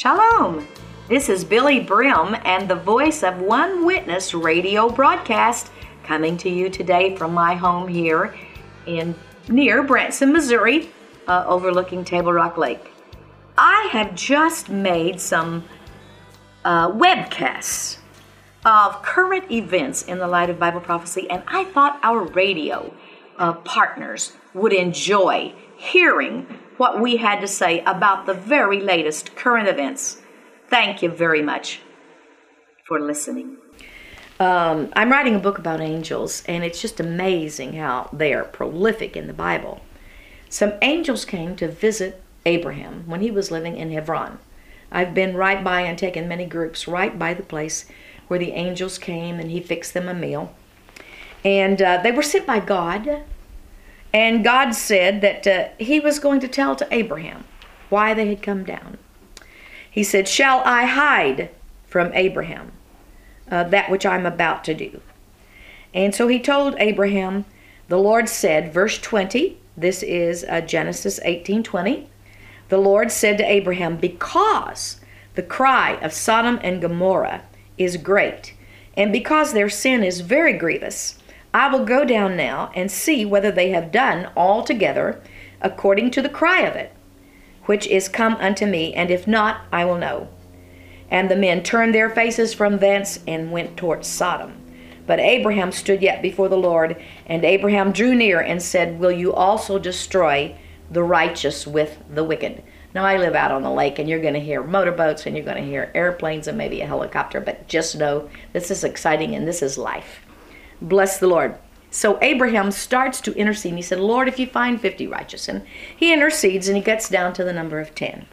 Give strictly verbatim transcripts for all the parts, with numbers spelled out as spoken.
Shalom! This is Billy Brim and the voice of One Witness radio broadcast coming to you today from my home here in near Branson, Missouri, uh, overlooking Table Rock Lake. I have just made some uh, webcasts of current events in the light of Bible prophecy, and I thought our radio uh, partners would enjoy hearing what we had to say about the very latest current events. Thank you very much for listening. Um, I'm writing a book about angels, and it's just amazing how they are prolific in the Bible. Some angels came to visit Abraham when he was living in Hebron. I've been right by and taken many groups right by the place where the angels came, and he fixed them a meal. And uh, they were sent by God. And God said that uh, he was going to tell to Abraham why they had come down. He said, "Shall I hide from Abraham uh, that which I'm about to do?" And so he told Abraham, the Lord said, verse twenty, this is uh, Genesis eighteen twenty. The Lord said to Abraham, "Because the cry of Sodom and Gomorrah is great, and because their sin is very grievous, I will go down now and see whether they have done altogether according to the cry of it, which is come unto me, and if not, I will know." And the men turned their faces from thence and went towards Sodom. But Abraham stood yet before the Lord, and Abraham drew near and said, "Will you also destroy the righteous with the wicked?" Now, I live out on the lake, and you're going to hear motorboats, and you're going to hear airplanes, and maybe a helicopter, but just know this is exciting, and this is life. Bless the Lord. So Abraham starts to intercede. He said, "Lord, if you find fifty righteous." And he intercedes, and he gets down to the number of ten.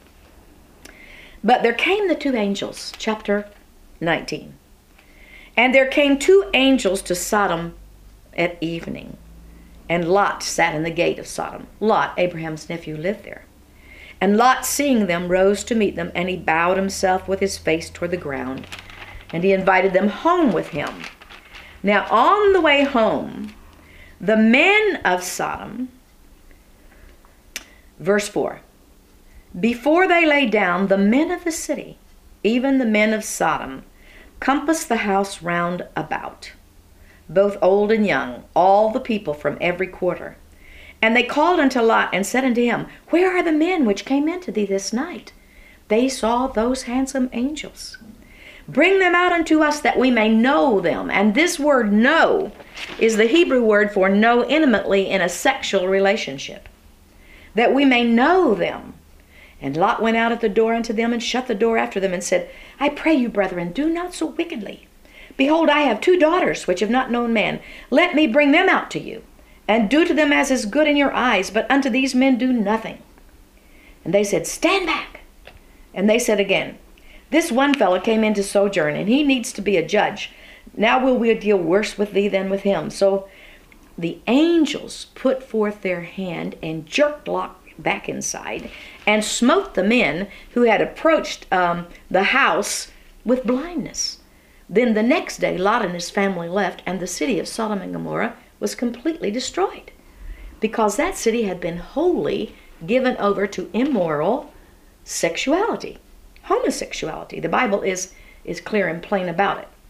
But there came the two angels, chapter nineteen. "And there came two angels to Sodom at evening. And Lot sat in the gate of Sodom." Lot, Abraham's nephew, lived there. "And Lot, seeing them, rose to meet them, and he bowed himself with his face toward the ground. And he invited them home with him. Now, on the way home, the men of Sodom," verse four, "before they lay down, the men of the city, even the men of Sodom, compassed the house round about, both old and young, all the people from every quarter. And they called unto Lot and said unto him, Where are the men which came into thee this night? They saw those handsome angels. Bring them out unto us that we may know them." And this word "know" is the Hebrew word for know intimately in a sexual relationship. "That we may know them." And Lot went out at the door unto them and shut the door after them and said, "I pray you, brethren, do not so wickedly. Behold, I have two daughters which have not known man. Let me bring them out to you, and do to them as is good in your eyes, but unto these men do nothing." And they said, "Stand back." And they said again, "This one fellow came in to sojourn, and he needs to be a judge. Now will we deal worse with thee than with him." So the angels put forth their hand and jerked Lot back inside and smote the men who had approached um, the house with blindness. Then the next day Lot and his family left, and the city of Sodom and Gomorrah was completely destroyed, because that city had been wholly given over to immoral sexuality. Homosexuality. The Bible is, is clear and plain about it.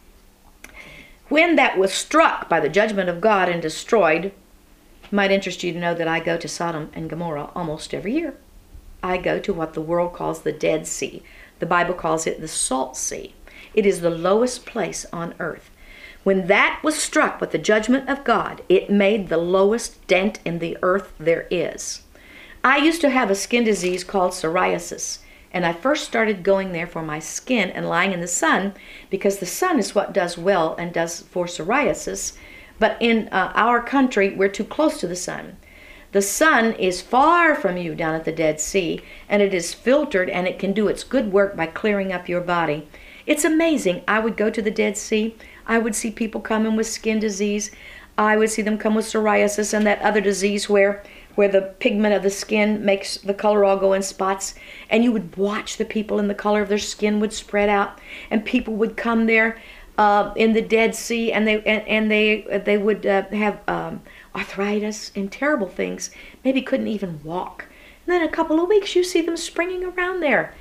When that was struck by the judgment of God and destroyed, it might interest you to know that I go to Sodom and Gomorrah almost every year. I go to what the world calls the Dead Sea. The Bible calls it the Salt Sea. It is the lowest place on earth. When that was struck with the judgment of God, it made the lowest dent in the earth there is. I used to have a skin disease called psoriasis. And I first started going there for my skin and lying in the sun, because the sun is what does well and does for psoriasis. But in uh, our country, we're too close to the sun. The sun is far from you down at the Dead Sea, and it is filtered, and it can do its good work by clearing up your body. It's amazing. I would go to the Dead Sea. I would see people coming with skin disease. I would see them come with psoriasis and that other disease where where the pigment of the skin makes the color all go in spots, and you would watch the people and the color of their skin would spread out, and people would come there uh, in the Dead Sea, and they and, and they they would uh, have um, arthritis and terrible things, maybe couldn't even walk. And then a couple of weeks you see them springing around there,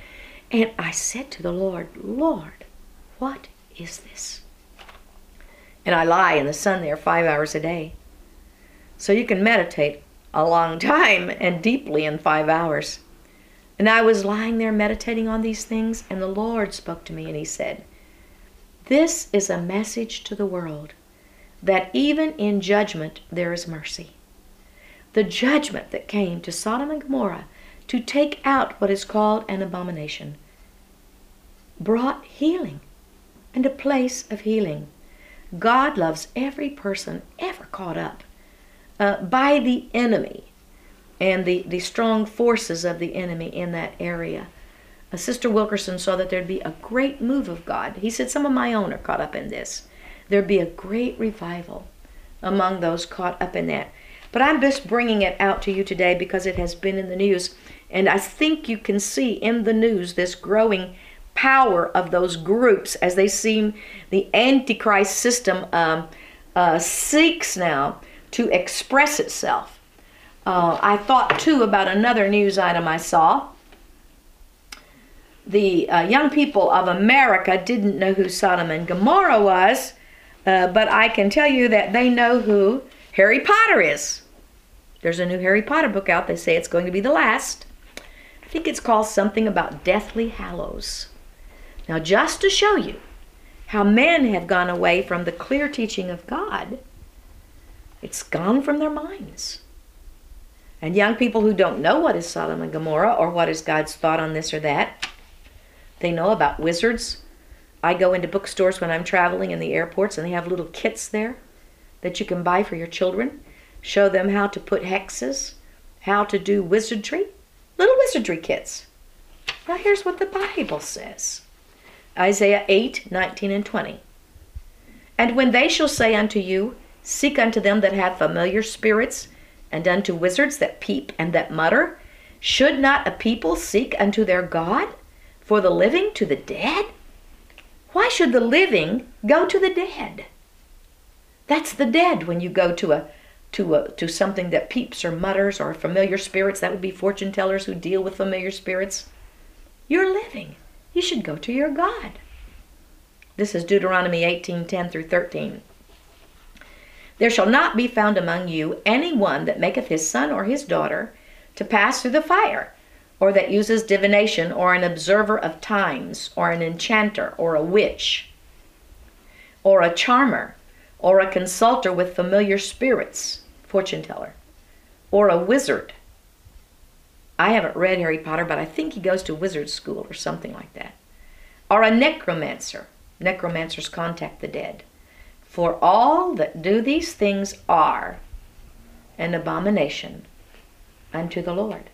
And I said to the Lord, Lord, what is this? And I lie in the sun there five hours a day. So you can meditate a long time and deeply in five hours. And I was lying there meditating on these things, and the Lord spoke to me and he said, this is a message to the world that even in judgment there is mercy. The judgment that came to Sodom and Gomorrah to take out what is called an abomination brought healing and a place of healing. God loves every person ever caught up uh, by the enemy and the, the strong forces of the enemy in that area. Uh, Sister Wilkerson saw that there'd be a great move of God. He said, some of my own are caught up in this. There'd be a great revival among those caught up in that. But I'm just bringing it out to you today because it has been in the news. And I think you can see in the news this growing power of those groups as they seem the Antichrist system um, uh, seeks now to express itself. Uh, I thought too about another news item I saw. The uh, young people of America didn't know who Sodom and Gomorrah was, uh, but I can tell you that they know who Harry Potter is. There's a new Harry Potter book out. They say it's going to be the last. I think it's called something about Deathly Hallows. Now, just to show you how men have gone away from the clear teaching of God, it's gone from their minds. And young people who don't know what is Sodom and Gomorrah or what is God's thought on this or that, they know about wizards. I go into bookstores when I'm traveling in the airports and they have little kits there that you can buy for your children. Show them how to put hexes, how to do wizardry. Little wizardry kits. Now here's what the Bible says. Isaiah eight, nineteen and twenty. And when they shall say unto you, seek unto them that have familiar spirits, and unto wizards that peep and that mutter, should not a people seek unto their God for the living to the dead? Why should the living go to the dead? That's the dead when you go to a to a, to something that peeps or mutters or familiar spirits. That would be fortune tellers who deal with familiar spirits. You're living. You should go to your God. This is Deuteronomy eighteen, ten through thirteen. There shall not be found among you any one that maketh his son or his daughter to pass through the fire, or that uses divination, or an observer of times, or an enchanter, or a witch, or a charmer, or a consulter with familiar spirits, fortune teller, or a wizard. I haven't read Harry Potter, but I think he goes to wizard school or something like that. Or a necromancer. Necromancers contact the dead. For all that do these things are an abomination unto the Lord.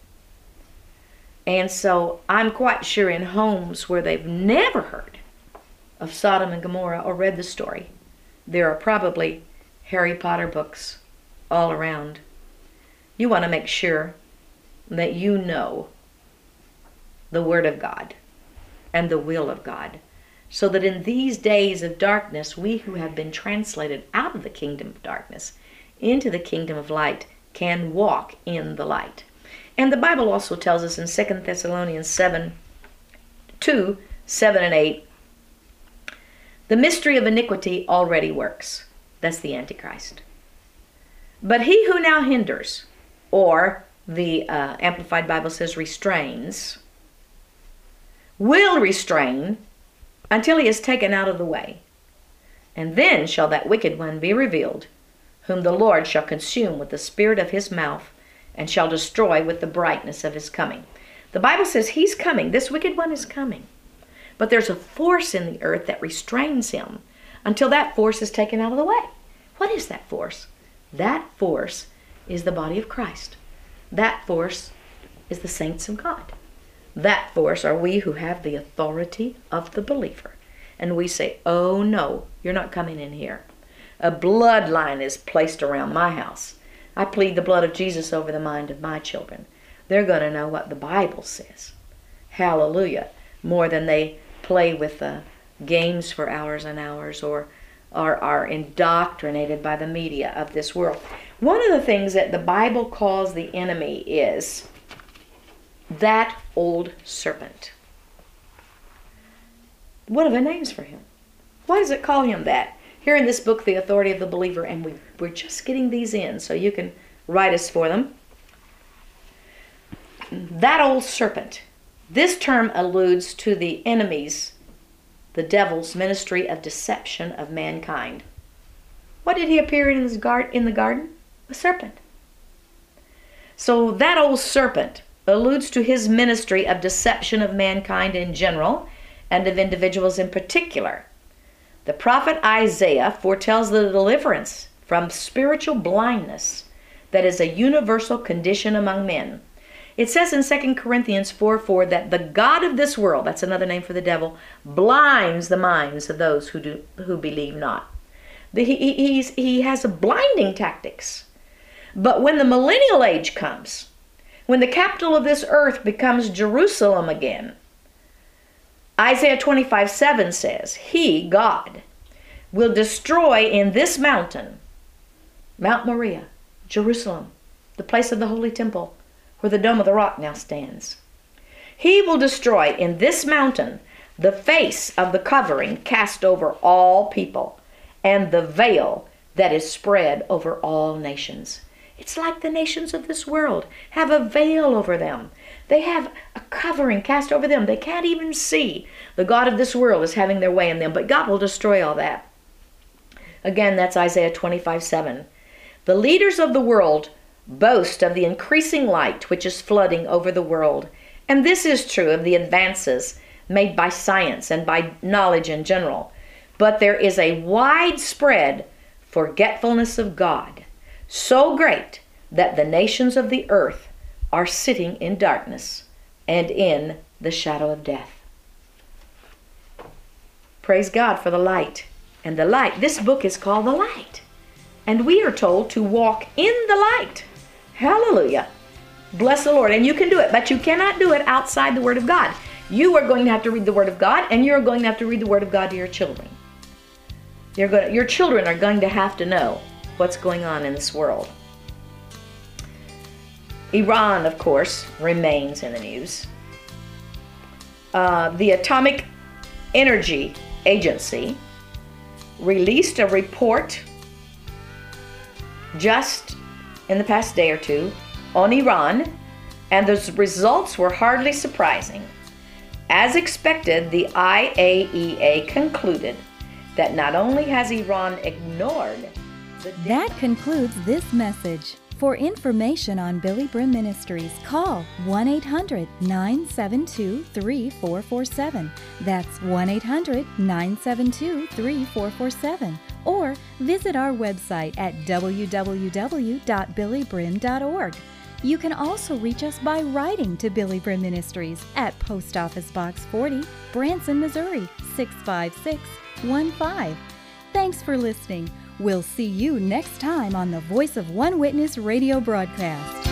And so I'm quite sure in homes where they've never heard of Sodom and Gomorrah or read the story, there are probably Harry Potter books all around. You want to make sure that you know the Word of God and the will of God, so that in these days of darkness, we who have been translated out of the kingdom of darkness into the kingdom of light can walk in the light. And the Bible also tells us in Second Thessalonians seven, two, seven and eight, the mystery of iniquity already works. That's the Antichrist. But he who now hinders, or the uh, Amplified Bible says restrains, will restrain until he is taken out of the way. And then shall that wicked one be revealed, whom the Lord shall consume with the spirit of his mouth, and shall destroy with the brightness of his coming. The Bible says he's coming. This wicked one is coming. But there's a force in the earth that restrains him until that force is taken out of the way. What is that force? That force is the body of Christ. That force is the saints of God. That force are we who have the authority of the believer. And we say, oh no, you're not coming in here. A bloodline is placed around my house. I plead the blood of Jesus over the mind of my children. They're going to know what the Bible says. Hallelujah. More than they play with uh, games for hours and hours, or are, are indoctrinated by the media of this world. One of the things that the Bible calls the enemy is that old serpent. What are the names for him? Why does it call him that? Here in this book, The Authority of the Believer, and we, we're just getting these in, so you can write us for them. That old serpent. This term alludes to the enemy's, the devil's ministry of deception of mankind. What did he appear in, his gar- in the garden? A serpent. So that old serpent alludes to his ministry of deception of mankind in general and of individuals in particular. The prophet Isaiah foretells the deliverance from spiritual blindness that is a universal condition among men. It says in Second Corinthians four four that the God of this world, that's another name for the devil, blinds the minds of those who do who believe not. The, he, he's, he has a blinding tactics. But when the millennial age comes, when the capital of this earth becomes Jerusalem again, Isaiah twenty-five seven says, He, God, will destroy in this mountain, Mount Moriah, Jerusalem, the place of the holy temple, where the Dome of the Rock now stands. He will destroy in this mountain the face of the covering cast over all people, and the veil that is spread over all nations. It's like the nations of this world have a veil over them. They have a covering cast over them. They can't even see. The God of this world is having their way in them, but God will destroy all that. Again, that's Isaiah twenty-five seven. The leaders of the world boast of the increasing light which is flooding over the world. And this is true of the advances made by science and by knowledge in general. But there is a widespread forgetfulness of God, so great that the nations of the earth are sitting in darkness and in the shadow of death. Praise God for the light. And the light, this book is called The Light. And we are told to walk in the light. Hallelujah. Bless the Lord. And you can do it, but you cannot do it outside the Word of God. You are going to have to read the Word of God, and you're going to have to read the Word of God to your children. You're going to, your children are going to have to know what's going on in this world. Iran, of course, remains in the news. Uh, the Atomic Energy Agency released a report just in the past day or two on Iran, and those results were hardly surprising. As expected, the I A E A concluded that not only has Iran ignored the... That concludes this message. For information on Billy Brim Ministries, call one eight hundred, nine seven two, three four four seven. That's one eight hundred, nine seven two, three four four seven. Or visit our website at w w w dot billy brim dot org. You can also reach us by writing to Billy Brim Ministries at Post Office Box forty, Branson, Missouri, six five six one five. Thanks for listening. We'll see you next time on the Voice of One Witness radio broadcast.